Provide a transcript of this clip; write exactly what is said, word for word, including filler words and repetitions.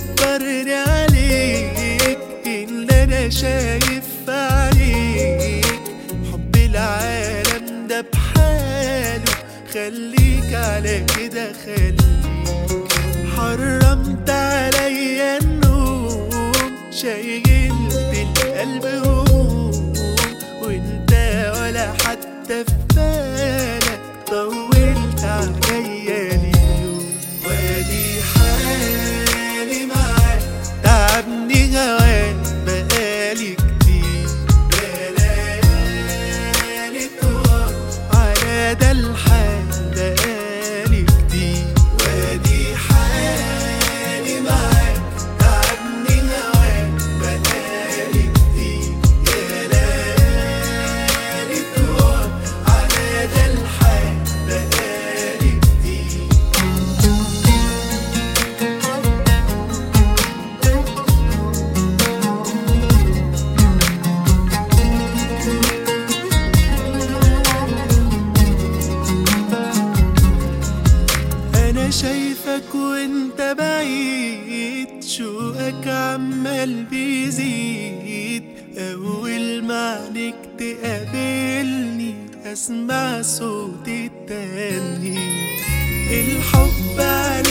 صبرني عليك اللي انا شايف عليك حب العالم ده بحاله، خليك على كده خليك. حرمت عليا النوم، شايلت القلب هموم، وانت ولا حتى في بالك طولت عليا اليوم. وادي حالي معاك تعبني هواك بقالي كتير، بلالي طوال على ده الحال بقالي كتير. وادي حالي معاك تعبني هواك بقالي كتير، يا ليالي طوال على ده الحال بقالي كتير. أنا شايفك وانت بعيد، شوقك عمال بيزيد، أول ما عينيك تقابلني أسمع صوت التاني. الحب عليك